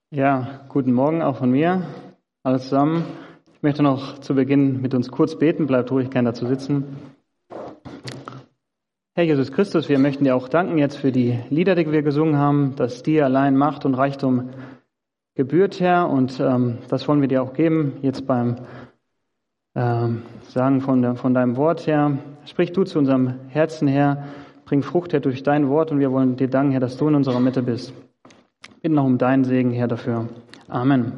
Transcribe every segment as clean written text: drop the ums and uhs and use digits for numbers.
Ja, guten Morgen auch von mir, alle zusammen. Ich möchte noch zu Beginn mit uns kurz beten, bleibt ruhig gerne dazu sitzen. Herr Jesus Christus, wir möchten dir auch danken jetzt für die Lieder, die wir gesungen haben, dass dir allein Macht und Reichtum gebührt, Herr, und das wollen wir dir auch geben, jetzt beim Sagen von deinem Wort, Herr. Sprich du zu unserem Herzen, Herr, bring Frucht, Herr, durch dein Wort, und wir wollen dir danken, Herr, dass du in unserer Mitte bist. Bitten noch um deinen Segen, Herr, dafür. Amen.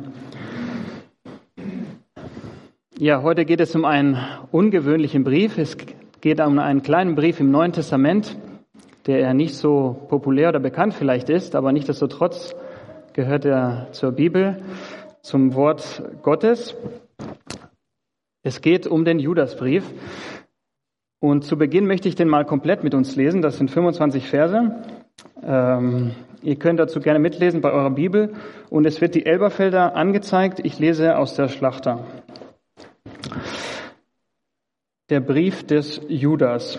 Ja, heute geht es um einen ungewöhnlichen Brief. Es geht um einen kleinen Brief im Neuen Testament, der eher nicht so populär oder bekannt vielleicht ist, aber nichtsdestotrotz gehört er zur Bibel, zum Wort Gottes. Es geht um den Judasbrief. Und zu Beginn möchte ich den mal komplett mit uns lesen. Das sind 25 Verse. Ihr könnt dazu gerne mitlesen bei eurer Bibel. Und es wird die Elberfelder angezeigt. Ich lese aus der Schlachter. Der Brief des Judas.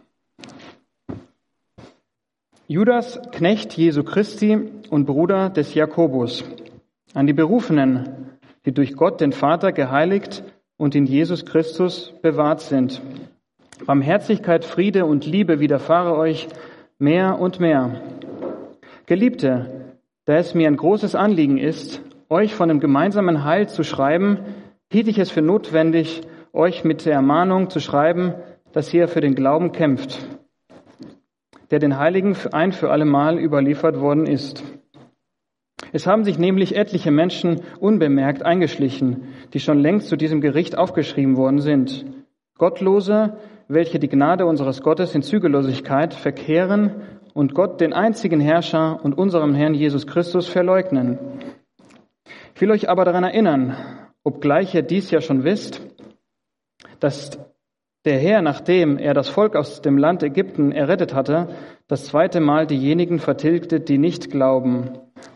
Judas, Knecht Jesu Christi und Bruder des Jakobus, an die Berufenen, die durch Gott den Vater geheiligt und in Jesus Christus bewahrt sind. Barmherzigkeit, Friede und Liebe widerfahre euch mehr und mehr. Geliebte, da es mir ein großes Anliegen ist, euch von dem gemeinsamen Heil zu schreiben, hielt ich es für notwendig, euch mit der Ermahnung zu schreiben, dass ihr für den Glauben kämpft, der den Heiligen ein für allemal überliefert worden ist. Es haben sich nämlich etliche Menschen unbemerkt eingeschlichen, die schon längst zu diesem Gericht aufgeschrieben worden sind. Gottlose, welche die Gnade unseres Gottes in Zügellosigkeit verkehren und Gott, den einzigen Herrscher und unserem Herrn Jesus Christus, verleugnen. Ich will euch aber daran erinnern, obgleich ihr dies ja schon wisst, dass der Herr, nachdem er das Volk aus dem Land Ägypten errettet hatte, das zweite Mal diejenigen vertilgte, die nicht glaubten.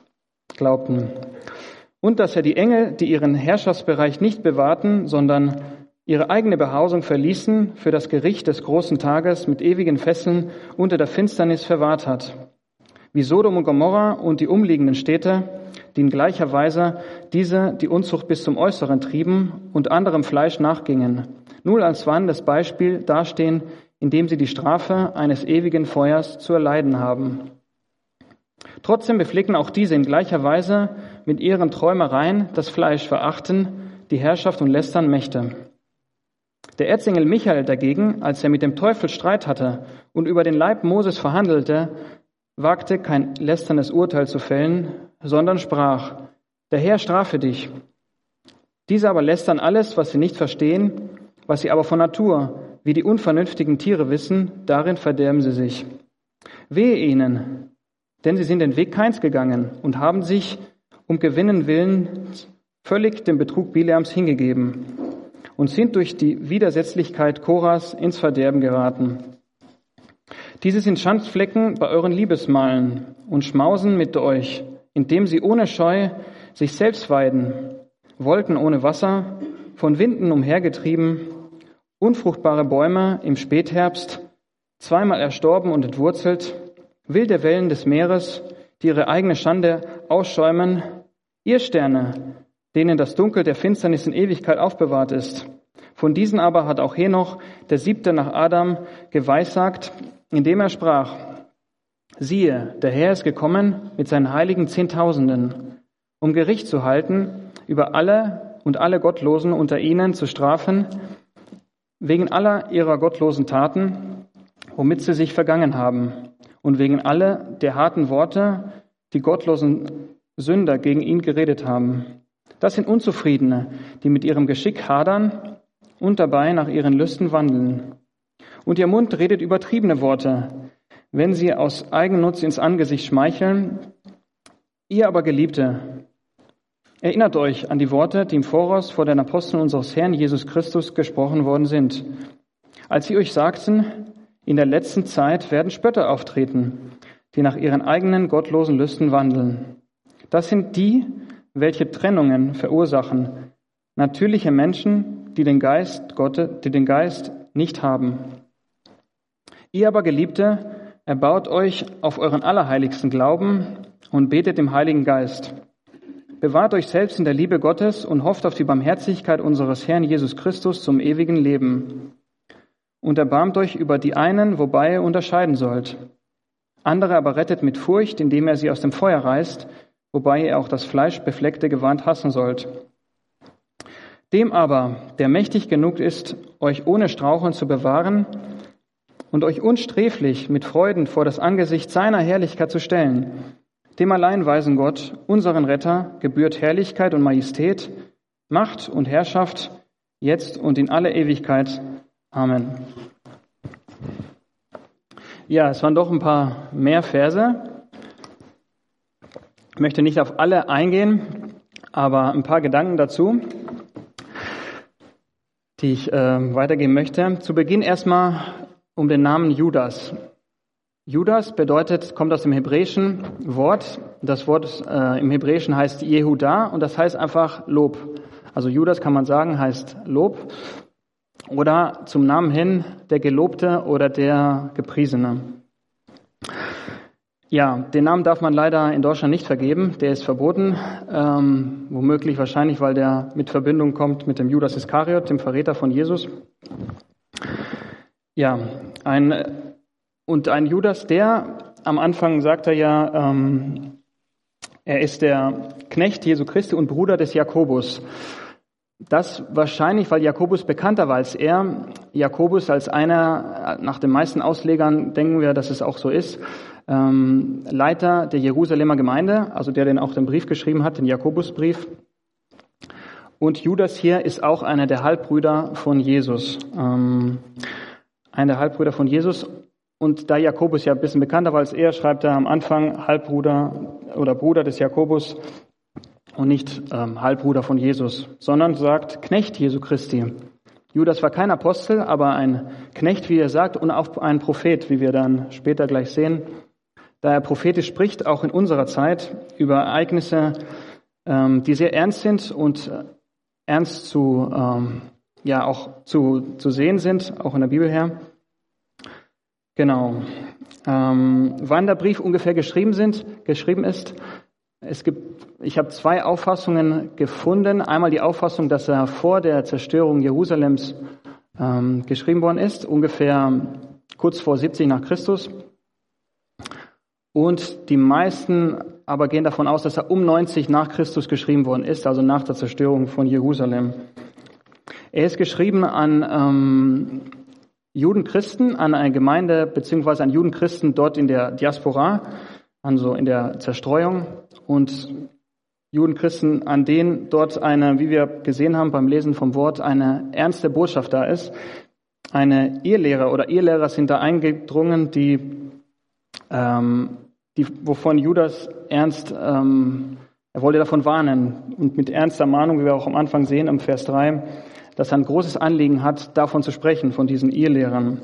Und dass er die Engel, die ihren Herrschaftsbereich nicht bewahrten, sondern ihre eigene Behausung verließen, für das Gericht des großen Tages mit ewigen Fesseln unter der Finsternis verwahrt hat. Wie Sodom und Gomorra und die umliegenden Städte, die in gleicher Weise diese die Unzucht bis zum Äußeren trieben und anderem Fleisch nachgingen, nur als wandelndes Beispiel dastehen, indem sie die Strafe eines ewigen Feuers zu erleiden haben. Trotzdem beflecken auch diese in gleicher Weise mit ihren Träumereien das Fleisch, verachten die Herrschaft und lästern Mächte. Der Erzengel Michael dagegen, als er mit dem Teufel Streit hatte und über den Leib Moses verhandelte, wagte kein lästerndes Urteil zu fällen, sondern sprach: Der Herr strafe dich. Diese aber lästern alles, was sie nicht verstehen, was sie aber von Natur, wie die unvernünftigen Tiere wissen, darin verderben sie sich. Wehe ihnen, denn sie sind den Weg Kains gegangen und haben sich um Gewinnen willen völlig dem Betrug Bileams hingegeben und sind durch die Widersetzlichkeit Koras ins Verderben geraten. Diese sind Schandflecken bei euren Liebesmalen und schmausen mit euch, indem sie ohne Scheu sich selbst weiden, Wolken ohne Wasser, von Winden umhergetrieben, unfruchtbare Bäume im Spätherbst, zweimal erstorben und entwurzelt, wilde Wellen des Meeres, die ihre eigene Schande ausschäumen, ihr Sterne, denen das Dunkel der Finsternis in Ewigkeit aufbewahrt ist. Von diesen aber hat auch Henoch, der 7. nach Adam, geweissagt, indem er sprach: Siehe, der Herr ist gekommen mit seinen heiligen Zehntausenden, um Gericht zu halten über alle und alle Gottlosen unter ihnen zu strafen, wegen aller ihrer gottlosen Taten, womit sie sich vergangen haben, und wegen alle der harten Worte, die gottlosen Sünder gegen ihn geredet haben. Das sind Unzufriedene, die mit ihrem Geschick hadern und dabei nach ihren Lüsten wandeln. Und ihr Mund redet übertriebene Worte, wenn sie aus Eigennutz ins Angesicht schmeicheln. Ihr aber Geliebte, erinnert euch an die Worte, die im Voraus vor den Aposteln unseres Herrn Jesus Christus gesprochen worden sind, als sie euch sagten: In der letzten Zeit werden Spötter auftreten, die nach ihren eigenen gottlosen Lüsten wandeln. Das sind die, welche Trennungen verursachen, natürliche Menschen, die den Geist nicht haben. Ihr aber, Geliebte, erbaut euch auf euren allerheiligsten Glauben und betet im Heiligen Geist. bewahrt euch selbst in der Liebe Gottes und hofft auf die Barmherzigkeit unseres Herrn Jesus Christus zum ewigen Leben. Und erbarmt euch über die einen, wobei ihr unterscheiden sollt. Andere aber rettet mit Furcht, indem er sie aus dem Feuer reißt, wobei ihr auch das fleischbefleckte Gewand hassen sollt. Dem aber, der mächtig genug ist, euch ohne Straucheln zu bewahren und euch unsträflich mit Freuden vor das Angesicht seiner Herrlichkeit zu stellen, dem allein weisen Gott, unseren Retter, gebührt Herrlichkeit und Majestät, Macht und Herrschaft, jetzt und in alle Ewigkeit. Amen. Ja, es waren doch ein paar mehr Verse. Ich möchte nicht auf alle eingehen, aber ein paar Gedanken dazu, die ich weitergeben möchte. Zu Beginn erstmal um den Namen Judas. Judas kommt aus dem hebräischen Wort. Das Wort im Hebräischen heißt Jehuda und das heißt einfach Lob. Also Judas kann man sagen, heißt Lob. Oder zum Namen hin der Gelobte oder der Gepriesene. Ja, den Namen darf man leider in Deutschland nicht vergeben. Der ist verboten. Womöglich wahrscheinlich, weil der mit Verbindung kommt mit dem Judas Iskariot, dem Verräter von Jesus. Ja, ein Judas, der am Anfang sagt er ja, er ist der Knecht Jesu Christi und Bruder des Jakobus. Das wahrscheinlich, weil Jakobus bekannter war als er. Jakobus als einer, nach den meisten Auslegern denken wir, dass es auch so ist, Leiter der Jerusalemer Gemeinde, also der auch den Brief geschrieben hat, den Jakobusbrief. Und Judas hier ist auch einer der Halbbrüder von Jesus. Einer der Halbbrüder von Jesus. Und da Jakobus ja ein bisschen bekannter war als er, schreibt er am Anfang Halbbruder oder Bruder des Jakobus und nicht Halbbruder von Jesus, sondern sagt Knecht Jesu Christi. Judas war kein Apostel, aber ein Knecht, wie er sagt, und auch ein Prophet, wie wir dann später gleich sehen. Da er prophetisch spricht, auch in unserer Zeit, über Ereignisse, die sehr ernst sind und ernst auch zu sehen sind, auch in der Bibel her. Genau. Wann der Brief ungefähr geschrieben ist, ich habe zwei Auffassungen gefunden. Einmal die Auffassung, dass er vor der Zerstörung Jerusalems geschrieben worden ist, ungefähr kurz vor 70 nach Christus. Und die meisten aber gehen davon aus, dass er um 90 nach Christus geschrieben worden ist, also nach der Zerstörung von Jerusalem. Er ist geschrieben an Judenchristen, an eine Gemeinde beziehungsweise an Judenchristen dort in der Diaspora, also in der Zerstreuung, und Judenchristen, an denen dort wie wir gesehen haben beim Lesen vom Wort, eine ernste Botschaft da ist. Eine Irrlehrer sind da eingedrungen, wovon Judas er wollte davon warnen und mit ernster Mahnung, wie wir auch am Anfang sehen, im Vers 3, dass er ein großes Anliegen hat, davon zu sprechen, von diesen Irrlehrern.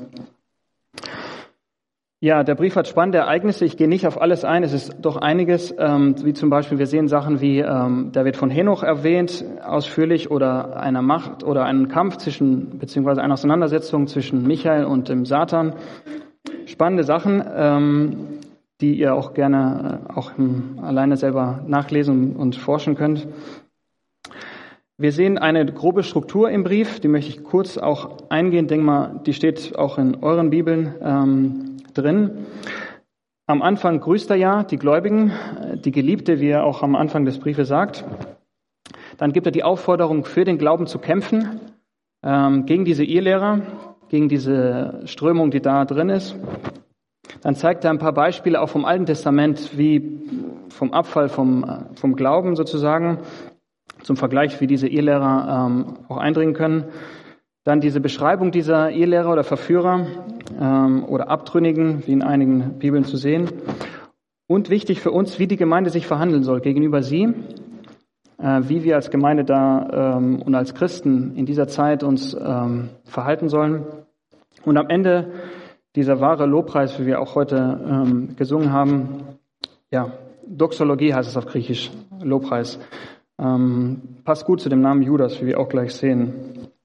Ja, der Brief hat spannende Ereignisse. Ich gehe nicht auf alles ein. Es ist doch einiges, wie zum Beispiel, wir sehen Sachen wie, da wird von Henoch erwähnt, ausführlich, oder einer Macht oder einen Kampf beziehungsweise eine Auseinandersetzung zwischen Michael und dem Satan. Spannende Sachen, die ihr auch gerne alleine selber nachlesen und forschen könnt. Wir sehen eine grobe Struktur im Brief, die möchte ich kurz auch eingehen. Denke mal, die steht auch in euren Bibeln drin. Am Anfang grüßt er ja die Gläubigen, die Geliebte, wie er auch am Anfang des Briefes sagt. Dann gibt er die Aufforderung, für den Glauben zu kämpfen, gegen diese Irrlehrer, gegen diese Strömung, die da drin ist. Dann zeigt er ein paar Beispiele auch vom Alten Testament, wie vom Abfall vom Glauben sozusagen, zum Vergleich, wie diese Irrlehrer auch eindringen können. Dann diese Beschreibung dieser Irrlehrer oder Verführer oder Abtrünnigen, wie in einigen Bibeln zu sehen. Und wichtig für uns, wie die Gemeinde sich verhandeln soll gegenüber sie, wie wir als Gemeinde da und als Christen in dieser Zeit uns verhalten sollen. Und am Ende dieser wahre Lobpreis, wie wir auch heute gesungen haben, ja, Doxologie heißt es auf Griechisch, Lobpreis. Passt gut zu dem Namen Judas, wie wir auch gleich sehen.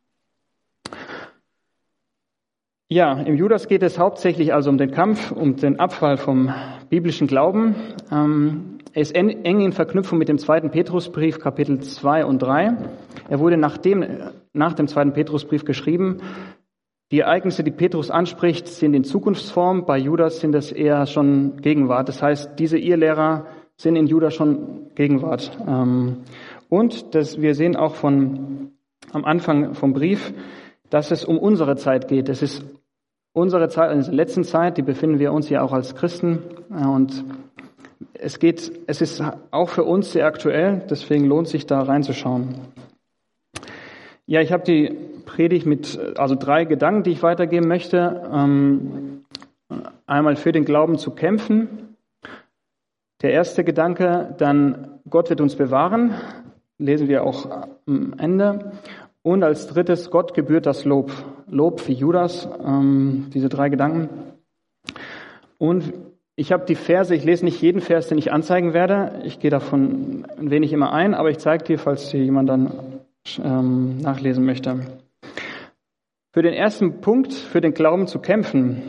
Ja, im Judas geht es hauptsächlich also um den Kampf, um den Abfall vom biblischen Glauben. Er ist eng in Verknüpfung mit dem 2. Petrusbrief, Kapitel 2 und 3. Er wurde nach dem 2. Petrusbrief geschrieben. Die Ereignisse, die Petrus anspricht, sind in Zukunftsform. Bei Judas sind es eher schon Gegenwart. Das heißt, diese Irrlehrer sind in Judas schon Gegenwart. Wir sehen auch am Anfang vom Brief, dass es um unsere Zeit geht. Es ist unsere Zeit, in der letzten Zeit, die befinden wir uns ja auch als Christen. Und es ist auch für uns sehr aktuell, deswegen lohnt sich da reinzuschauen. Ja, ich habe die Predigt mit 3 Gedanken, die ich weitergeben möchte. Einmal für den Glauben zu kämpfen. Der erste Gedanke, dann Gott wird uns bewahren, lesen wir auch am Ende. Und als drittes, Gott gebührt das Lob. Lob für Judas, diese 3 Gedanken. Und ich habe die Verse, ich lese nicht jeden Vers, den ich anzeigen werde. Ich gehe davon ein wenig immer ein, aber ich zeige dir, falls hier jemand dann nachlesen möchte. Für den ersten Punkt, für den Glauben zu kämpfen.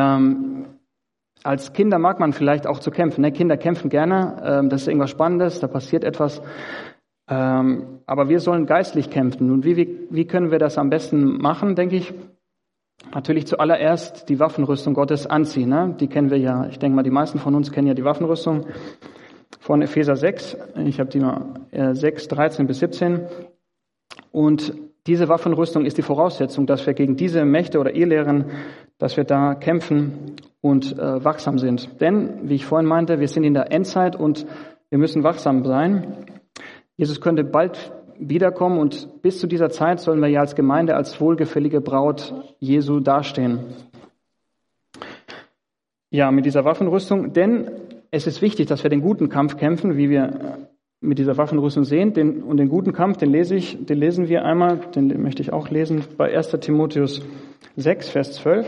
Als Kinder mag man vielleicht auch zu kämpfen. Ne? Kinder kämpfen gerne, das ist irgendwas Spannendes, da passiert etwas. Aber wir sollen geistlich kämpfen. Und wie können wir das am besten machen, denke ich? Natürlich zuallererst die Waffenrüstung Gottes anziehen. Ne? Die kennen wir ja, ich denke mal, die meisten von uns kennen ja die Waffenrüstung von Epheser 6. Ich habe die mal 6, 13 bis 17. Und diese Waffenrüstung ist die Voraussetzung, dass wir gegen diese Mächte oder Irrlehren, dass wir da kämpfen und wachsam sind. Denn, wie ich vorhin meinte, wir sind in der Endzeit und wir müssen wachsam sein. Jesus könnte bald wiederkommen und bis zu dieser Zeit sollen wir ja als Gemeinde, als wohlgefällige Braut Jesu dastehen. Ja, mit dieser Waffenrüstung, denn es ist wichtig, dass wir den guten Kampf kämpfen, wie wir mit dieser Waffenrüstung sehen. Und den guten Kampf, den lesen wir einmal, den möchte ich auch lesen, bei 1. Timotheus 6, Vers 12.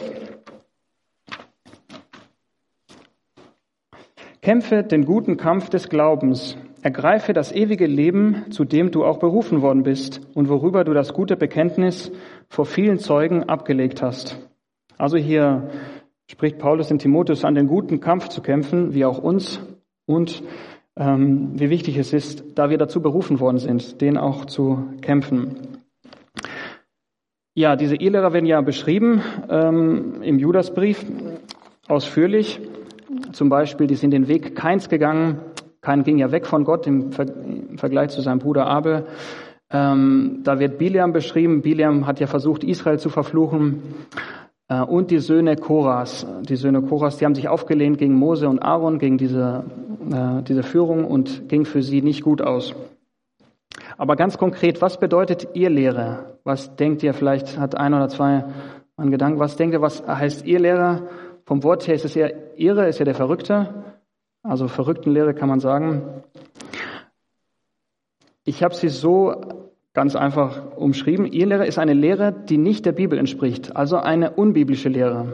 Kämpfe den guten Kampf des Glaubens. Ergreife das ewige Leben, zu dem du auch berufen worden bist und worüber du das gute Bekenntnis vor vielen Zeugen abgelegt hast. Also hier spricht Paulus den Timotheus an, den guten Kampf zu kämpfen, wie auch uns, und wie wichtig es ist, da wir dazu berufen worden sind, den auch zu kämpfen. Ja, diese Irrlehrer werden ja beschrieben im Judasbrief ausführlich. Zum Beispiel, die sind den Weg Kains gegangen. Kain ging ja weg von Gott im Vergleich zu seinem Bruder Abel. Da wird Bileam beschrieben. Bileam hat ja versucht, Israel zu verfluchen. Und die Söhne Koras. Die Söhne Koras, die haben sich aufgelehnt gegen Mose und Aaron, gegen diese Führung und ging für sie nicht gut aus. Aber ganz konkret, was bedeutet Irrlehre? Was denkt ihr? Vielleicht hat ein oder zwei einen Gedanken. Was denkt ihr, was heißt Irrlehre? Vom Wort her ist es ja Irre, ist ja der Verrückte. Also Verrücktenlehre kann man sagen. Ich habe sie so ganz einfach umschrieben. Irrlehre ist eine Lehre, die nicht der Bibel entspricht, also eine unbiblische Lehre.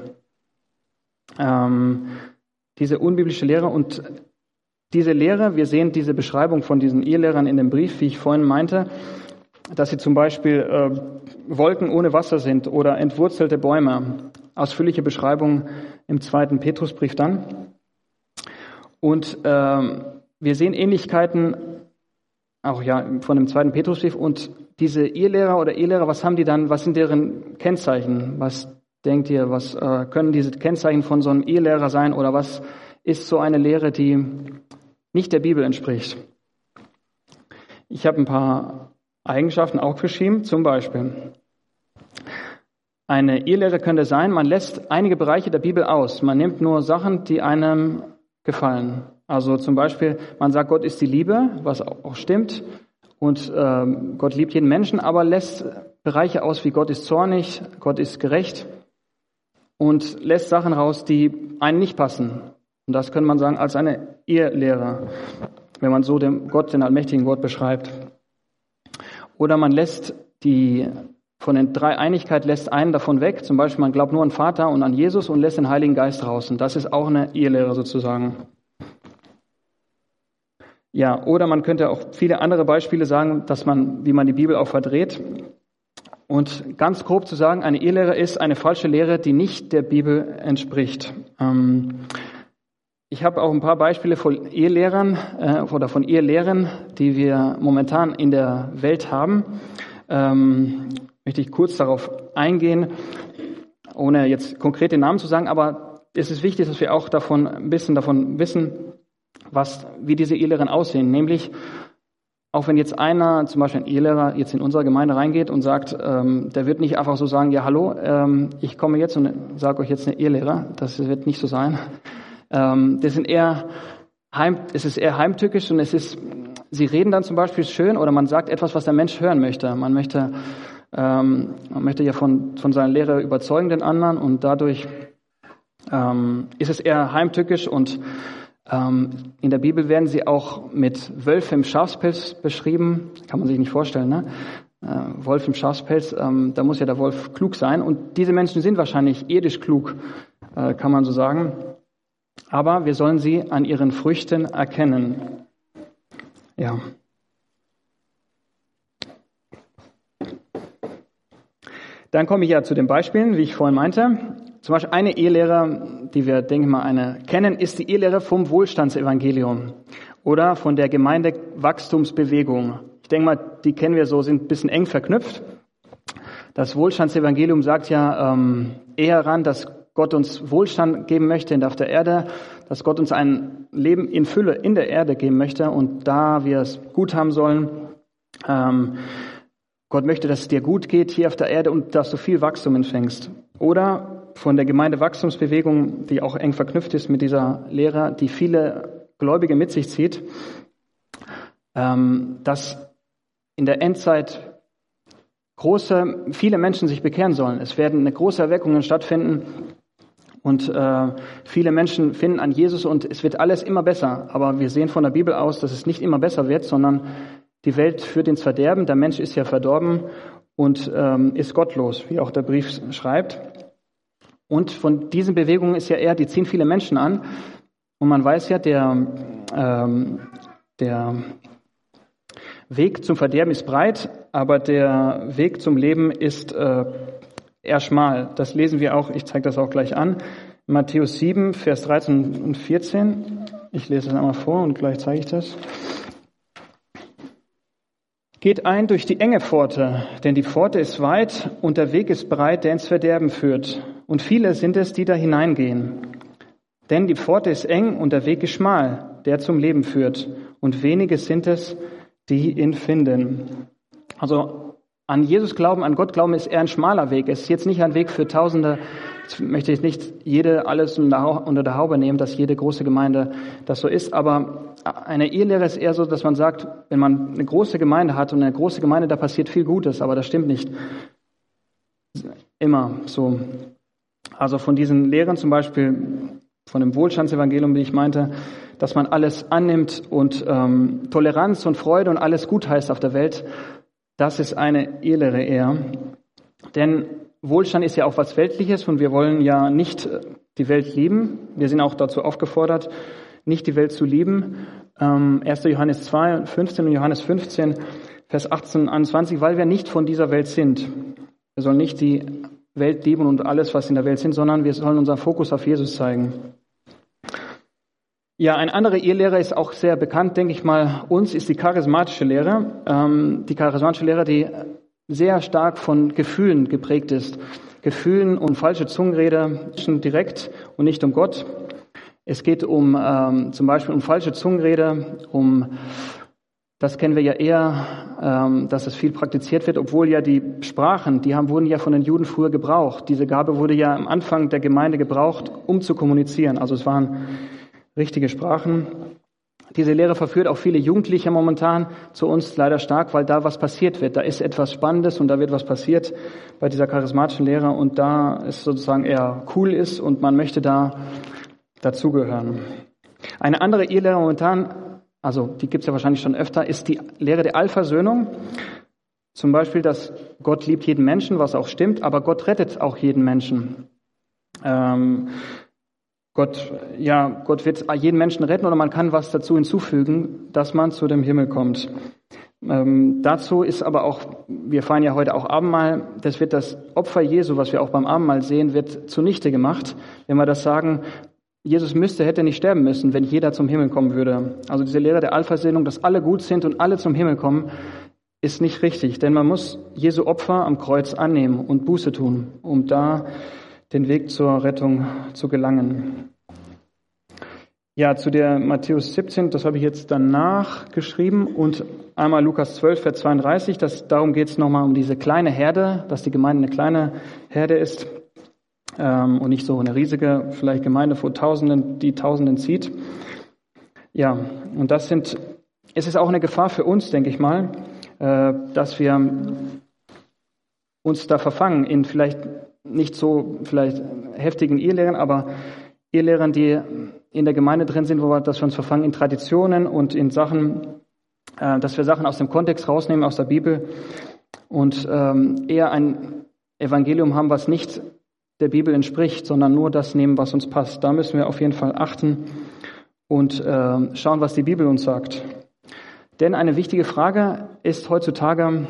Diese unbiblische Lehre und diese Lehre, wir sehen diese Beschreibung von diesen Irrlehrern in dem Brief, wie ich vorhin meinte, dass sie zum Beispiel Wolken ohne Wasser sind oder entwurzelte Bäume. Ausführliche Beschreibung im 2. Petrusbrief dann. Und wir sehen Ähnlichkeiten auch ja von dem 2. Petrusbrief. Und diese Irrlehrer oder Irrlehrer, was haben die dann, was sind deren Kennzeichen? Was denkt ihr, was können diese Kennzeichen von so einem Irrlehrer sein? Oder was ist so eine Lehre, die nicht der Bibel entspricht? Ich habe ein paar Eigenschaften auch geschrieben. Zum Beispiel, eine Irrlehre könnte sein, man lässt einige Bereiche der Bibel aus. Man nimmt nur Sachen, die einem gefallen. Also zum Beispiel, man sagt, Gott ist die Liebe, was auch stimmt. Und Gott liebt jeden Menschen, aber lässt Bereiche aus, wie Gott ist zornig, Gott ist gerecht. Und lässt Sachen raus, die einem nicht passen. Und das könnte man sagen als eine Irrlehre, wenn man so den allmächtigen Gott beschreibt. Oder man lässt von den Dreieinigkeit lässt einen davon weg. Zum Beispiel, man glaubt nur an Vater und an Jesus und lässt den Heiligen Geist raus. Und das ist auch eine Irrlehre sozusagen. Ja, oder man könnte auch viele andere Beispiele sagen, wie man die Bibel auch verdreht. Und ganz grob zu sagen, eine Irrlehre ist eine falsche Lehre, die nicht der Bibel entspricht. Ich habe auch ein paar Beispiele von Ehelehrern oder von Ehelehren, die wir momentan in der Welt haben. Möchte ich kurz darauf eingehen, ohne jetzt konkrete Namen zu sagen, aber es ist wichtig, dass wir auch ein bisschen davon wissen, wie diese Ehelehren aussehen. Nämlich, auch wenn jetzt einer, zum Beispiel ein Ehelehrer, jetzt in unserer Gemeinde reingeht und sagt, der wird nicht einfach so sagen, ja hallo, ich komme jetzt und sage euch jetzt eine Ehelehrer. Das wird nicht so sein. Es ist eher heimtückisch und sie reden dann zum Beispiel schön oder man sagt etwas, was der Mensch hören möchte. Man möchte ja von seiner Lehre überzeugen den anderen und dadurch ist es eher heimtückisch und in der Bibel werden sie auch mit Wölfen im Schafspelz beschrieben. Kann man sich nicht vorstellen, ne? Wolf im Schafspelz, da muss ja der Wolf klug sein und diese Menschen sind wahrscheinlich irdisch klug, kann man so sagen. Aber wir sollen sie an ihren Früchten erkennen. Ja. Dann komme ich ja zu den Beispielen, wie ich vorhin meinte. Zum Beispiel eine Ehelehre, die wir, denke ich mal, kennen, ist die Ehelehre vom Wohlstandsevangelium oder von der Gemeindewachstumsbewegung. Ich denke mal, die kennen wir so, sind ein bisschen eng verknüpft. Das Wohlstandsevangelium sagt ja eher ran, dass Gott uns Wohlstand geben möchte auf der Erde, dass Gott uns ein Leben in Fülle in der Erde geben möchte und da wir es gut haben sollen. Gott möchte, dass es dir gut geht hier auf der Erde und dass du viel Wachstum empfängst. Oder von der Gemeindewachstumsbewegung, die auch eng verknüpft ist mit dieser Lehre, die viele Gläubige mit sich zieht, dass in der Endzeit viele Menschen sich bekehren sollen. Es werden eine große Erweckungen stattfinden und viele Menschen finden an Jesus und es wird alles immer besser. Aber wir sehen von der Bibel aus, dass es nicht immer besser wird, sondern die Welt führt ins Verderben. Der Mensch ist ja verdorben und ist gottlos, wie auch der Brief schreibt. Und von diesen Bewegungen ist ja eher, die ziehen viele Menschen an. Und man weiß ja, der Weg zum Verderben ist breit, aber der Weg zum Leben ist eher schmal. Das lesen wir auch, ich zeige das auch gleich an. Matthäus 7, Vers 13 und 14. Ich lese das einmal vor und gleich zeige ich das. Geht ein durch die enge Pforte, denn die Pforte ist weit und der Weg ist breit, der ins Verderben führt. Und viele sind es, die da hineingehen. Denn die Pforte ist eng und der Weg ist schmal, der zum Leben führt. Und wenige sind es, die ihn finden. Also an Jesus glauben, an Gott glauben ist eher ein schmaler Weg. Es ist jetzt nicht ein Weg für Tausende. Jetzt möchte ich nicht alles unter der Haube nehmen, dass jede große Gemeinde das so ist. Aber eine Ehelehre ist eher so, dass man sagt, wenn man eine große Gemeinde hat und eine große Gemeinde, da passiert viel Gutes. Aber das stimmt nicht immer so. Also von diesen Lehren zum Beispiel, von dem Wohlstandsevangelium, wie ich meinte, dass man alles annimmt und Toleranz und Freude und alles gut heißt auf der Welt, das ist eine Ehelehre eher. Denn Wohlstand ist ja auch was Weltliches und wir wollen ja nicht die Welt lieben. Wir sind auch dazu aufgefordert, nicht die Welt zu lieben. 1. Johannes 2, 15 und Johannes 15, Vers 18, 21, weil wir nicht von dieser Welt sind. Wir sollen nicht die Welt lieben und alles, was in der Welt sind, sondern wir sollen unseren Fokus auf Jesus zeigen. Ja, eine andere Ehelehre ist auch sehr bekannt, denke ich mal, uns ist die charismatische Lehre. Die charismatische Lehre, die sehr stark von Gefühlen geprägt ist. Gefühlen und falsche Zungenrede direkt und nicht um Gott. Es geht zum Beispiel um falsche Zungenrede, das kennen wir ja eher, dass es viel praktiziert wird, obwohl ja die Sprachen, wurden ja von den Juden früher gebraucht. Diese Gabe wurde ja am Anfang der Gemeinde gebraucht, um zu kommunizieren. Also es waren richtige Sprachen. Diese Lehre verführt auch viele Jugendliche momentan zu uns leider stark, weil da was passiert wird. Da ist etwas Spannendes und da wird was passiert bei dieser charismatischen Lehre und da es sozusagen eher cool ist und man möchte da dazugehören. Eine andere Ehelehre momentan, also die gibt es ja wahrscheinlich schon öfter, ist die Lehre der Allversöhnung. Zum Beispiel, dass Gott liebt jeden Menschen, was auch stimmt, aber Gott rettet auch jeden Menschen. Gott wird jeden Menschen retten oder man kann was dazu hinzufügen, dass man zu dem Himmel kommt. Dazu ist aber auch, wir feiern ja heute auch Abendmahl, das wird das Opfer Jesu, was wir auch beim Abendmahl sehen, wird zunichte gemacht. Wenn wir das sagen, Jesus hätte nicht sterben müssen, wenn jeder zum Himmel kommen würde. Also diese Lehre der Allversöhnung, dass alle gut sind und alle zum Himmel kommen, ist nicht richtig. Denn man muss Jesu Opfer am Kreuz annehmen und Buße tun, um da den Weg zur Rettung zu gelangen. Ja, zu der Matthäus 17, das habe ich jetzt danach geschrieben, und einmal Lukas 12, Vers 32, darum geht es nochmal um diese kleine Herde, dass die Gemeinde eine kleine Herde ist und nicht so eine riesige, vielleicht Gemeinde vor Tausenden, die Tausenden zieht. Ja, und es ist auch eine Gefahr für uns, denke ich mal, dass wir uns da verfangen in vielleicht nicht so heftigen Irrlehren, aber Irrlehren, die in der Gemeinde drin sind, dass wir uns verfangen in Traditionen und in Sachen, dass wir Sachen aus dem Kontext rausnehmen, aus der Bibel und eher ein Evangelium haben, was nicht der Bibel entspricht, sondern nur das nehmen, was uns passt. Da müssen wir auf jeden Fall achten und schauen, was die Bibel uns sagt. Denn eine wichtige Frage ist heutzutage,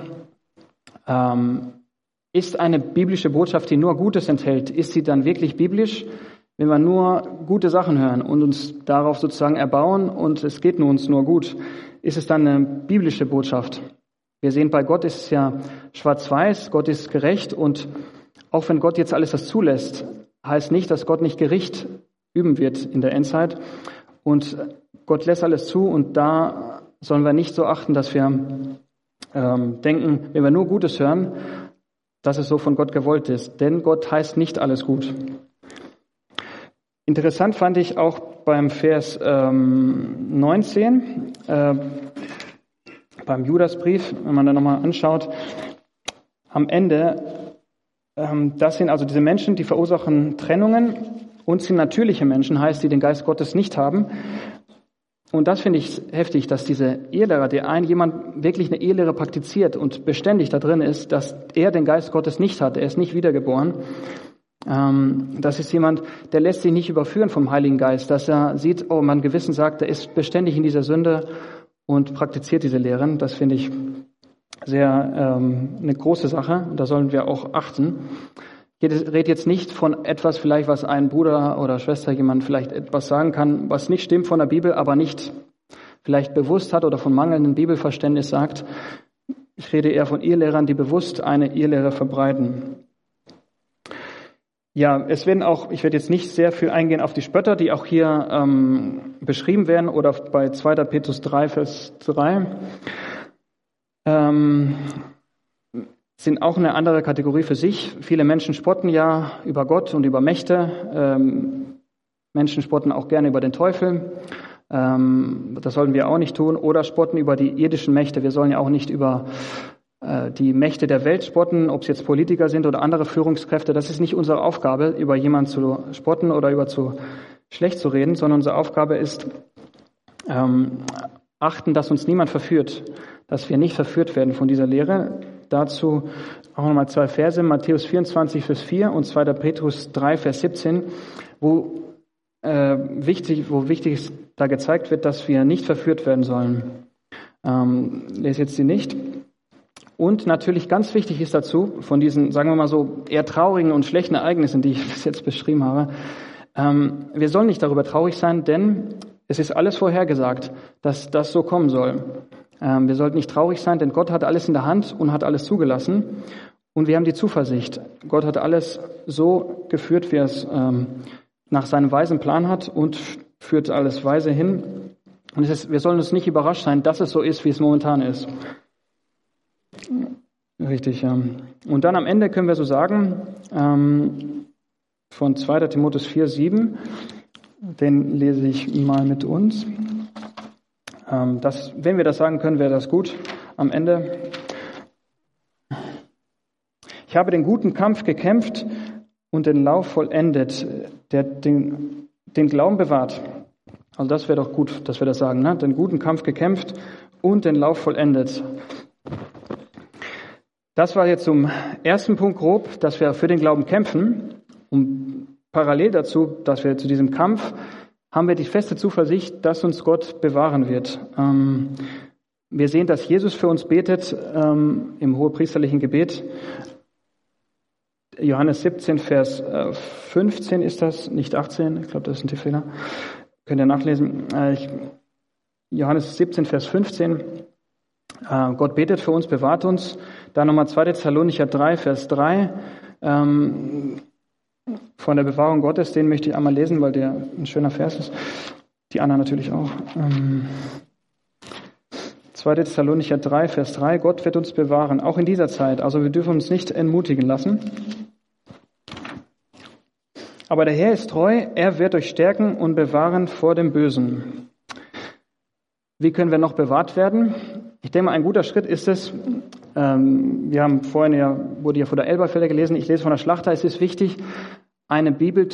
ist eine biblische Botschaft, die nur Gutes enthält, ist sie dann wirklich biblisch? Wenn wir nur gute Sachen hören und uns darauf sozusagen erbauen und es geht uns nur gut, ist es dann eine biblische Botschaft? Wir sehen, bei Gott ist es ja schwarz-weiß, Gott ist gerecht und auch wenn Gott jetzt alles das zulässt, heißt nicht, dass Gott nicht Gericht üben wird in der Endzeit. Und Gott lässt alles zu und da sollen wir nicht so achten, dass wir denken, wenn wir nur Gutes hören, dass es so von Gott gewollt ist. Denn Gott heißt nicht alles gut. Interessant fand ich auch beim Vers 19, beim Judasbrief, wenn man da nochmal anschaut, am Ende, das sind also diese Menschen, die verursachen Trennungen und sind natürliche Menschen, heißt, die den Geist Gottes nicht haben. Und das finde ich heftig, dass diese Ehelehrer, jemand wirklich eine Ehelehre praktiziert und beständig da drin ist, dass er den Geist Gottes nicht hat, er ist nicht wiedergeboren. Das ist jemand, der lässt sich nicht überführen vom Heiligen Geist, dass er sieht, oh, mein Gewissen sagt, er ist beständig in dieser Sünde und praktiziert diese Lehren. Das finde ich sehr eine große Sache. Da sollen wir auch achten. Ich rede jetzt nicht von etwas vielleicht, was ein Bruder oder Schwester jemand vielleicht etwas sagen kann, was nicht stimmt von der Bibel, aber nicht vielleicht bewusst hat oder von mangelndem Bibelverständnis sagt. Ich rede eher von Irrlehrern, die bewusst eine Irrlehre verbreiten. Ja, ich werde jetzt nicht sehr viel eingehen auf die Spötter, die auch hier beschrieben werden oder bei 2. Petrus 3, Vers 3. Sind auch eine andere Kategorie für sich. Viele Menschen spotten ja über Gott und über Mächte. Menschen spotten auch gerne über den Teufel. Das sollten wir auch nicht tun. Oder spotten über die irdischen Mächte. Wir sollen ja auch nicht über die Mächte der Welt spotten, ob es jetzt Politiker sind oder andere Führungskräfte. Das ist nicht unsere Aufgabe, über jemanden zu spotten oder über zu schlecht zu reden, sondern unsere Aufgabe ist, achten, dass uns niemand verführt, dass wir nicht verführt werden von dieser Lehre. Dazu auch nochmal 2 Verse, Matthäus 24, Vers 4 und 2. Petrus 3, Vers 17, wo wichtig ist, da gezeigt wird, dass wir nicht verführt werden sollen. Lese jetzt die nicht. Und natürlich ganz wichtig ist dazu, von diesen, sagen wir mal so, eher traurigen und schlechten Ereignissen, die ich bis jetzt beschrieben habe, wir sollen nicht darüber traurig sein, denn es ist alles vorhergesagt, dass das so kommen soll. Wir sollten nicht traurig sein, denn Gott hat alles in der Hand und hat alles zugelassen. Und wir haben die Zuversicht. Gott hat alles so geführt, wie er es nach seinem weisen Plan hat und führt alles weise hin. Und wir sollen uns nicht überrascht sein, dass es so ist, wie es momentan ist. Richtig, ja. Und dann am Wenn wir so sagen, von 2. Timotheus 4, 7, den lese ich mal mit uns. Wenn wir das sagen können, wäre das gut am Ende. Ich habe den guten Kampf gekämpft und den Lauf vollendet, der den Glauben bewahrt. Also das wäre doch gut, dass wir das sagen, ne? Den guten Kampf gekämpft und den Lauf vollendet. Das war jetzt zum ersten Punkt grob, dass wir für den Glauben kämpfen. Und parallel dazu, dass wir zu diesem Kampf haben wir die feste Zuversicht, dass uns Gott bewahren wird. Wir sehen, dass Jesus für uns betet im hohepriesterlichen Gebet. Johannes 17, Vers 15 ist das, nicht 18. Ich glaube, das ist ein Tippfehler. Könnt ihr nachlesen. Johannes 17, Vers 15. Gott betet für uns, bewahrt uns. Dann nochmal 2. Thessalonicher 3, Vers 3. Von der Bewahrung Gottes, den möchte ich einmal lesen, weil der ein schöner Vers ist. Die anderen natürlich auch. 2. Thessalonicher 3, Vers 3. Gott wird uns bewahren, auch in dieser Zeit. Also wir dürfen uns nicht entmutigen lassen. Aber der Herr ist treu, er wird euch stärken und bewahren vor dem Bösen. Wie können wir noch bewahrt werden? Ich denke mal, ein guter Schritt ist es, wir haben vorhin wurde ja von der Elberfelder gelesen, ich lese von der Schlachter, es ist wichtig, eine dem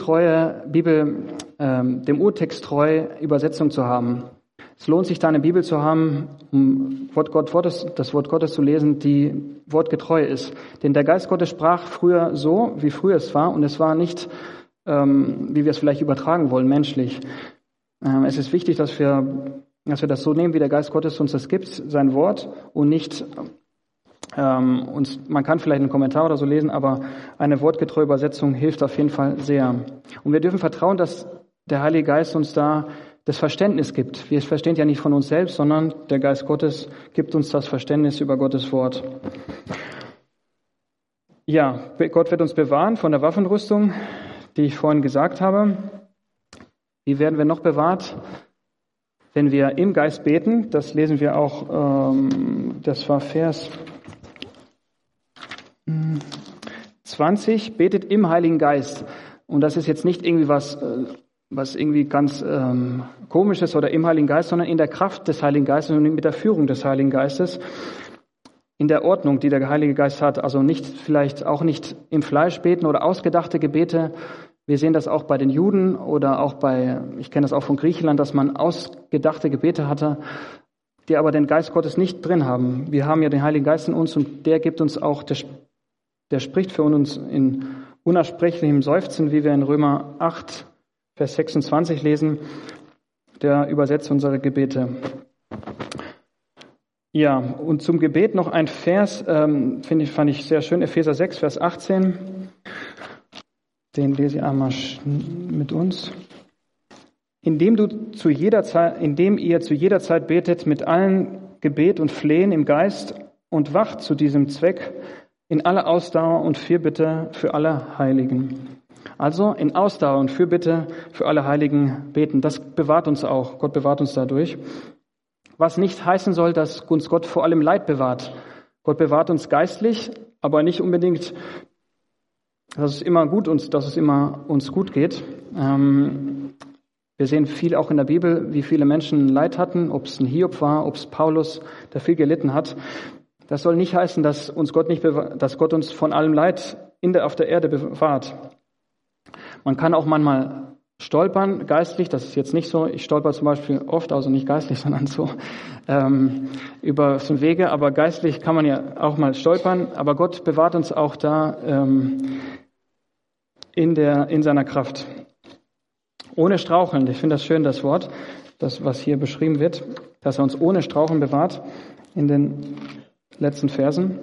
Urtext treue Übersetzung zu haben. Es lohnt sich, da eine Bibel zu haben, um das Wort Gottes zu lesen, die wortgetreu ist. Denn der Geist Gottes sprach früher so, wie früher es war, und es war nicht wie wir es vielleicht übertragen wollen, menschlich. Es ist wichtig, dass wir das so nehmen, wie der Geist Gottes uns das gibt, sein Wort, und nicht man kann vielleicht einen Kommentar oder so lesen, aber eine wortgetreue Übersetzung hilft auf jeden Fall sehr. Und wir dürfen vertrauen, dass der Heilige Geist uns da das Verständnis gibt. Wir verstehen ja nicht von uns selbst, sondern der Geist Gottes gibt uns das Verständnis über Gottes Wort. Ja, Gott wird uns bewahren von der Waffenrüstung, die ich vorhin gesagt habe. Wie werden wir noch bewahrt? Wenn wir im Geist beten, das lesen wir auch, das war Vers 20, betet im Heiligen Geist. Und das ist jetzt nicht irgendwie was irgendwie ganz Komisches oder im Heiligen Geist, sondern in der Kraft des Heiligen Geistes und mit der Führung des Heiligen Geistes, in der Ordnung, die der Heilige Geist hat. Also vielleicht auch nicht im Fleisch beten oder ausgedachte Gebete. Wir sehen das auch bei den Juden oder auch ich kenne das auch von Griechenland, dass man ausgedachte Gebete hatte, die aber den Geist Gottes nicht drin haben. Wir haben ja den Heiligen Geist in uns und der gibt uns auch, der spricht für uns in unaussprechlichem Seufzen, wie wir in Römer 8, Vers 26 lesen. Der übersetzt unsere Gebete. Ja, und zum Gebet noch ein Vers, fand ich sehr schön, Epheser 6, Vers 18. Den lese ich einmal mit uns. Indem ihr zu jeder Zeit betet mit allen Gebet und Flehen im Geist und wacht zu diesem Zweck in aller Ausdauer und Fürbitte für alle Heiligen. Also in Ausdauer und Fürbitte für alle Heiligen beten. Das bewahrt uns auch. Gott bewahrt uns dadurch. Was nicht heißen soll, dass uns Gott vor allem Leid bewahrt. Gott bewahrt uns geistlich, aber nicht unbedingt, dass es immer uns gut geht. Wir sehen viel auch in der Bibel, wie viele Menschen Leid hatten, ob es ein Hiob war, ob es Paulus, der viel gelitten hat. Das soll nicht heißen, dass Gott uns von allem Leid auf der Erde bewahrt. Man kann auch manchmal stolpern, geistlich, das ist jetzt nicht so. Ich stolper zum Beispiel oft, also nicht geistlich, sondern so, über so Wege, aber geistlich kann man ja auch mal stolpern. Aber Gott bewahrt uns auch da in seiner Kraft. Ohne Straucheln, ich finde das schön, das Wort, das, was hier beschrieben wird, dass er uns ohne Straucheln bewahrt in den letzten Versen.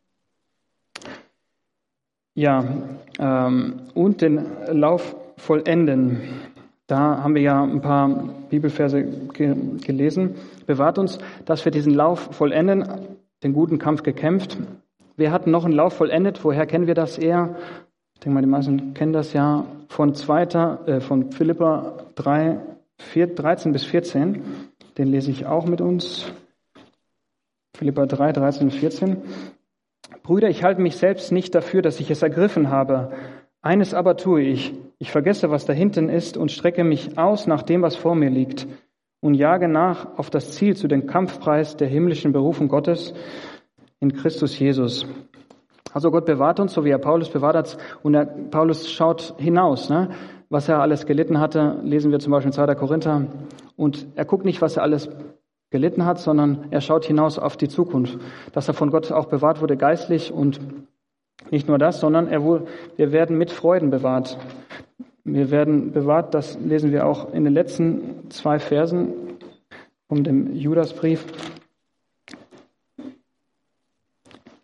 Ja, und den Lauf vollenden. Da haben wir ja ein paar Bibelverse gelesen. Bewahrt uns, dass wir diesen Lauf vollenden, den guten Kampf gekämpft. Wir hatten noch einen Lauf vollendet. Woher kennen wir das eher? Ich denke mal, die meisten kennen das ja von Philipper 3, 13 bis 14. Den lese ich auch mit uns. Philipper 3, 13 und 14. Brüder, ich halte mich selbst nicht dafür, dass ich es ergriffen habe. Eines aber tue ich. Ich vergesse, was da hinten ist und strecke mich aus nach dem, was vor mir liegt und jage nach auf das Ziel zu dem Kampfpreis der himmlischen Berufung Gottes in Christus Jesus. Also Gott bewahrt uns, so wie er Paulus bewahrt hat. Und Paulus schaut hinaus, ne? Was er alles gelitten hatte, lesen wir zum Beispiel in 2. Korinther. Und er guckt nicht, was er alles gelitten hat, sondern er schaut hinaus auf die Zukunft. Dass er von Gott auch bewahrt wurde geistlich und nicht nur das, sondern wir werden mit Freuden bewahrt. Wir werden bewahrt, das lesen wir auch in den letzten 2 Versen von dem Judasbrief.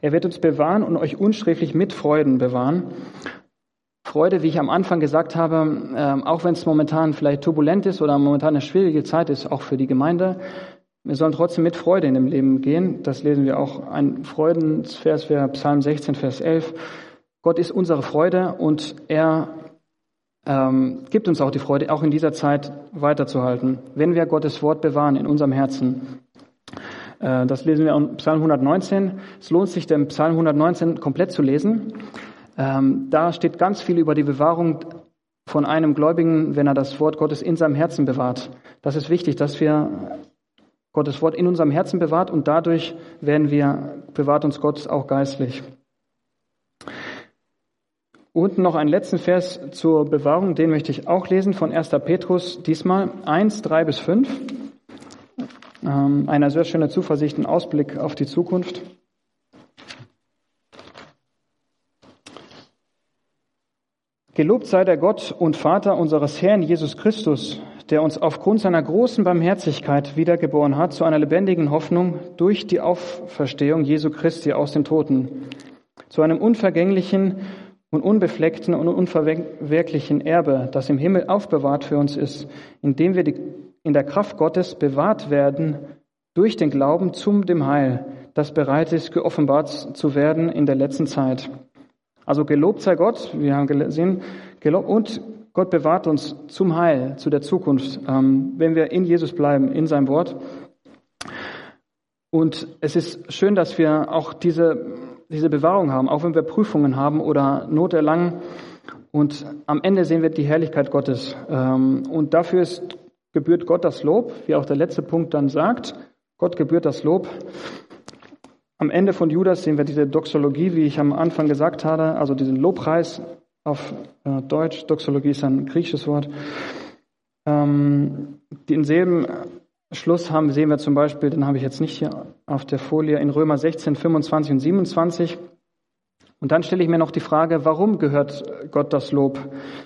Er wird uns bewahren und euch unsträflich mit Freuden bewahren. Freude, wie ich am Anfang gesagt habe, auch wenn es momentan vielleicht turbulent ist oder momentan eine schwierige Zeit ist, auch für die Gemeinde, wir sollen trotzdem mit Freude in dem Leben gehen. Das lesen wir auch. Ein Freudensvers wäre Psalm 16, Vers 11. Gott ist unsere Freude und er gibt uns auch die Freude, auch in dieser Zeit weiterzuhalten, wenn wir Gottes Wort bewahren in unserem Herzen. Das lesen wir in Psalm 119. Es lohnt sich, den Psalm 119 komplett zu lesen. Da steht ganz viel über die Bewahrung von einem Gläubigen, wenn er das Wort Gottes in seinem Herzen bewahrt. Das ist wichtig, dass wir Gottes Wort in unserem Herzen bewahrt und dadurch bewahrt uns Gott auch geistlich. Und noch einen letzten Vers zur Bewahrung, den möchte ich auch lesen von 1. Petrus, diesmal 1, 3 bis 5. Eine sehr schöne Zuversicht und Ausblick auf die Zukunft. Gelobt sei der Gott und Vater unseres Herrn Jesus Christus, der uns aufgrund seiner großen Barmherzigkeit wiedergeboren hat zu einer lebendigen Hoffnung durch die Auferstehung Jesu Christi aus den Toten, zu einem unvergänglichen und unbefleckten und unverwerklichen Erbe, das im Himmel aufbewahrt für uns ist, indem wir in der Kraft Gottes bewahrt werden durch den Glauben zum dem Heil, das bereit ist, geoffenbart zu werden in der letzten Zeit. Also gelobt sei Gott, wir haben gesehen, und Gott bewahrt uns zum Heil, zu der Zukunft, wenn wir in Jesus bleiben, in seinem Wort. Und es ist schön, dass wir auch diese Bewahrung haben, auch wenn wir Prüfungen haben oder Not erlangen. Und am Ende sehen wir die Herrlichkeit Gottes. Und dafür gebührt Gott das Lob, wie auch der letzte Punkt dann sagt. Gott gebührt das Lob. Am Ende von Judas sehen wir diese Doxologie, wie ich am Anfang gesagt habe, also diesen Lobpreis auf Deutsch. Doxologie ist ein griechisches Wort. Denselben Schluss sehen wir zum Beispiel, den habe ich jetzt nicht hier auf der Folie, in Römer 16, 25 und 27. Und dann stelle ich mir noch die Frage, warum gehört Gott das Lob?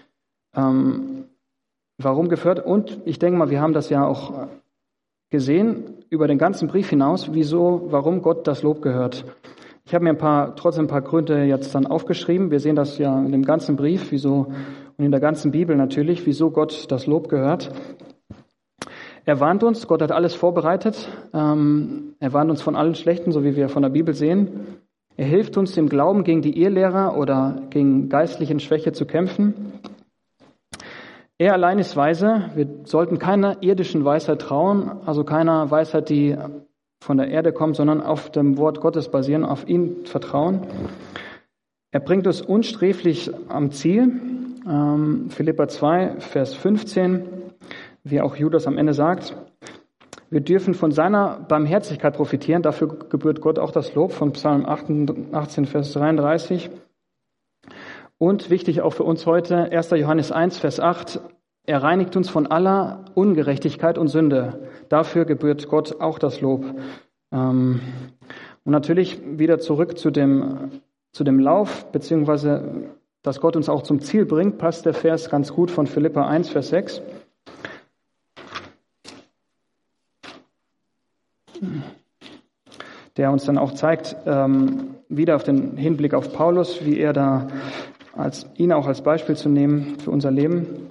Warum gehört? Und ich denke mal, wir haben das ja auch gesehen über den ganzen Brief hinaus, warum Gott das Lob gehört. Ich habe mir trotzdem ein paar Gründe jetzt dann aufgeschrieben. Wir sehen das ja in dem ganzen Brief, und in der ganzen Bibel natürlich, wieso Gott das Lob gehört. Er warnt uns, Gott hat alles vorbereitet. Er warnt uns von allen Schlechten, so wie wir von der Bibel sehen. Er hilft uns im Glauben gegen die Irrlehrer oder gegen geistlichen Schwäche zu kämpfen. Er allein ist weise. Wir sollten keiner irdischen Weisheit trauen, also keiner Weisheit, die von der Erde kommt, sondern auf dem Wort Gottes basieren, auf ihn vertrauen. Er bringt uns unsträflich am Ziel. Philipper 2, Vers 15, wie auch Judas am Ende sagt. Wir dürfen von seiner Barmherzigkeit profitieren. Dafür gebührt Gott auch das Lob von Psalm 18, Vers 33. Und wichtig auch für uns heute, 1. Johannes 1, Vers 8, er reinigt uns von aller Ungerechtigkeit und Sünde. Dafür gebührt Gott auch das Lob. Und natürlich wieder zurück zu dem Lauf, beziehungsweise, dass Gott uns auch zum Ziel bringt, passt der Vers ganz gut von Philipper 1, Vers 6. Der uns dann auch zeigt, wieder auf den Hinblick auf Paulus, wie er da ihn auch als Beispiel zu nehmen für unser Leben.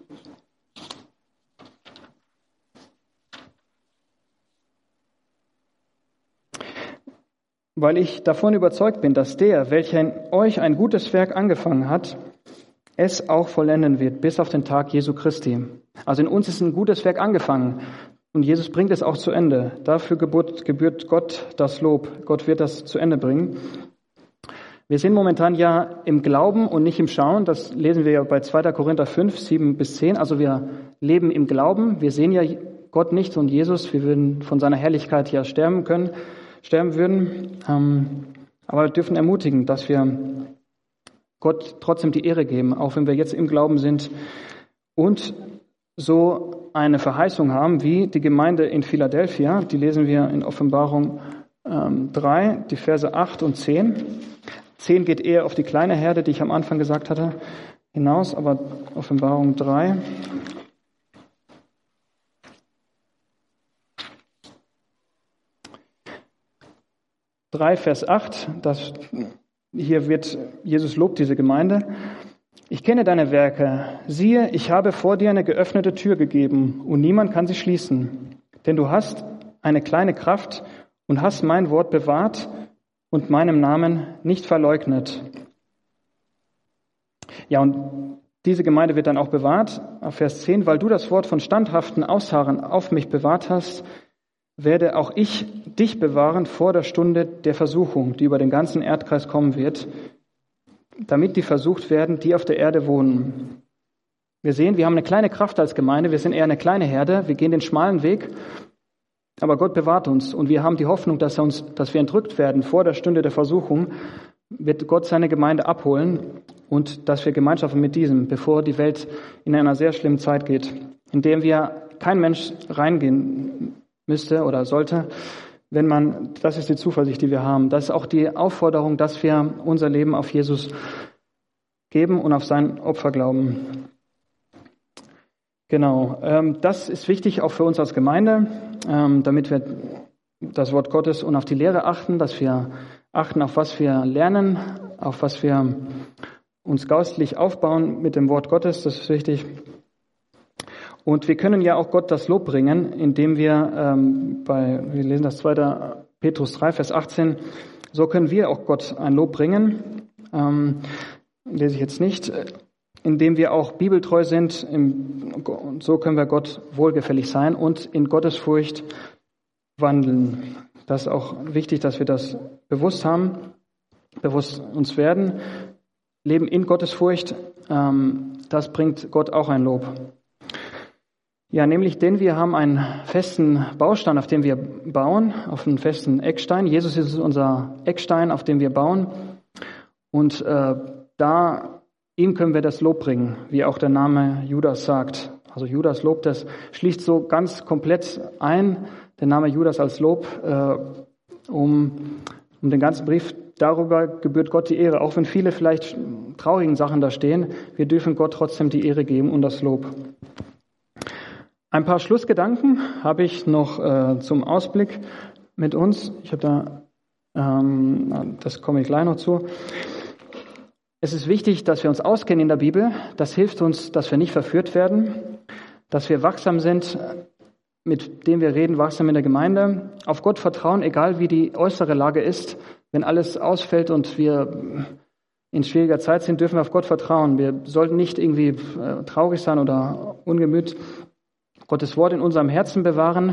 Weil ich davon überzeugt bin, dass der, welcher in euch ein gutes Werk angefangen hat, es auch vollenden wird, bis auf den Tag Jesu Christi. Also in uns ist ein gutes Werk angefangen und Jesus bringt es auch zu Ende. Dafür gebührt Gott das Lob. Gott wird das zu Ende bringen. Wir sind momentan ja im Glauben und nicht im Schauen. Das lesen wir ja bei 2. Korinther 5, 7 bis 10. Also wir leben im Glauben. Wir sehen ja Gott nicht und Jesus. Wir würden von seiner Herrlichkeit ja sterben würden. Aber wir dürfen ermutigen, dass wir Gott trotzdem die Ehre geben, auch wenn wir jetzt im Glauben sind und so eine Verheißung haben wie die Gemeinde in Philadelphia. Die lesen wir in Offenbarung 3, die Verse 8 und 10. 10 geht eher auf die kleine Herde, die ich am Anfang gesagt hatte, hinaus, aber Offenbarung 3. 3, Vers 8, hier wird Jesus lobt diese Gemeinde. Ich kenne deine Werke. Siehe, ich habe vor dir eine geöffnete Tür gegeben und niemand kann sie schließen. Denn du hast eine kleine Kraft und hast mein Wort bewahrt und meinem Namen nicht verleugnet. Ja, und diese Gemeinde wird dann auch bewahrt. Auf Vers 10, weil du das Wort von standhaften Ausharren auf mich bewahrt hast, werde auch ich dich bewahren vor der Stunde der Versuchung, die über den ganzen Erdkreis kommen wird, damit die versucht werden, die auf der Erde wohnen. Wir sehen, wir haben eine kleine Kraft als Gemeinde, wir sind eher eine kleine Herde, wir gehen den schmalen Weg, aber Gott bewahrt uns und wir haben die Hoffnung, dass wir entrückt werden vor der Stunde der Versuchung, wird Gott seine Gemeinde abholen und dass wir Gemeinschaft haben mit diesem, bevor die Welt in einer sehr schlimmen Zeit geht, in dem kein Mensch reingehen müsste oder sollte, das ist die Zuversicht, die wir haben. Das ist auch die Aufforderung, dass wir unser Leben auf Jesus geben und auf sein Opfer glauben. Genau, das ist wichtig auch für uns als Gemeinde, damit wir das Wort Gottes und auf die Lehre achten, dass wir achten, auf was wir lernen, auf was wir uns geistlich aufbauen mit dem Wort Gottes, das ist wichtig. Und wir können ja auch Gott das Lob bringen, indem wir wir lesen das 2. Petrus 3, Vers 18, so können wir auch Gott ein Lob bringen, lese ich jetzt nicht, indem wir auch bibeltreu sind, und so können wir Gott wohlgefällig sein und in Gottesfurcht wandeln. Das ist auch wichtig, dass wir das bewusst haben, bewusst uns werden. Leben in Gottesfurcht, das bringt Gott auch ein Lob. Ja, nämlich, denn wir haben einen festen Baustein, auf dem wir bauen, auf einen festen Eckstein. Jesus ist unser Eckstein, auf dem wir bauen. Und ihm können wir das Lob bringen, wie auch der Name Judas sagt. Also Judas Lob, das schließt so ganz komplett ein, der Name Judas als Lob, um den ganzen Brief. Darüber gebührt Gott die Ehre, auch wenn viele vielleicht traurigen Sachen da stehen. Wir dürfen Gott trotzdem die Ehre geben und das Lob. Ein paar Schlussgedanken habe ich noch zum Ausblick mit uns. Ich habe das komme ich gleich noch zu. Es ist wichtig, dass wir uns auskennen in der Bibel. Das hilft uns, dass wir nicht verführt werden, dass wir wachsam sind, mit dem wir reden, wachsam in der Gemeinde. Auf Gott vertrauen, egal wie die äußere Lage ist. Wenn alles ausfällt und wir in schwieriger Zeit sind, dürfen wir auf Gott vertrauen. Wir sollten nicht irgendwie traurig sein oder ungemüt. Gottes Wort in unserem Herzen bewahren,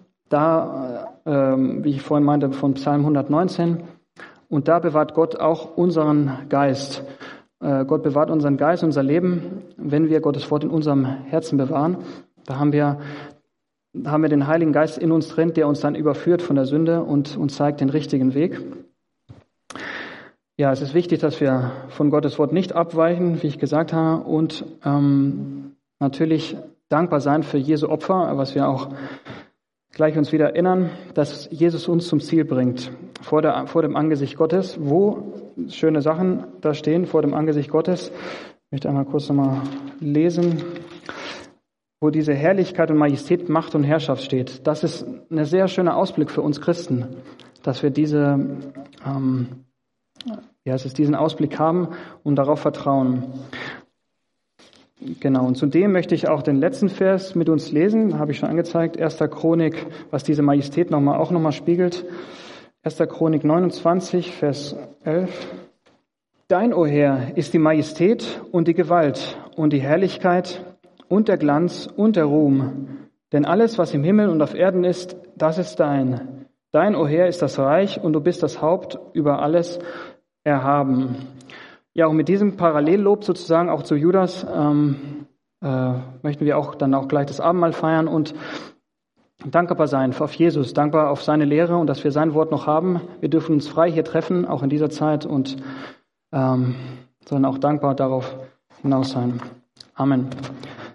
wie ich vorhin meinte, von Psalm 119. Und da bewahrt Gott auch unseren Geist. Gott bewahrt unseren Geist, unser Leben, wenn wir Gottes Wort in unserem Herzen bewahren. Da haben wir den Heiligen Geist in uns drin, der uns dann überführt von der Sünde und uns zeigt den richtigen Weg. Ja, es ist wichtig, dass wir von Gottes Wort nicht abweichen, wie ich gesagt habe, und natürlich dankbar sein für Jesu Opfer, was wir auch gleich uns wieder erinnern, dass Jesus uns zum Ziel bringt, vor dem Angesicht Gottes, wo schöne Sachen da stehen, vor dem Angesicht Gottes. Ich möchte einmal kurz nochmal lesen, wo diese Herrlichkeit und Majestät, Macht und Herrschaft steht. Das ist ein sehr schöner Ausblick für uns Christen, dass wir diesen Ausblick haben und darauf vertrauen. Genau, und zudem möchte ich auch den letzten Vers mit uns lesen, habe ich schon angezeigt, 1. Chronik, was diese Majestät auch nochmal spiegelt. 1. Chronik 29, Vers 11. Dein, o Herr, ist die Majestät und die Gewalt und die Herrlichkeit und der Glanz und der Ruhm. Denn alles, was im Himmel und auf Erden ist, das ist dein. Dein, o Herr, ist das Reich und du bist das Haupt über alles erhaben. Ja, und mit diesem Parallellob sozusagen auch zu Judas möchten wir auch gleich das Abendmahl feiern und dankbar sein auf Jesus, dankbar auf seine Lehre und dass wir sein Wort noch haben. Wir dürfen uns frei hier treffen, auch in dieser Zeit, und sollen auch dankbar darauf hinaus sein. Amen.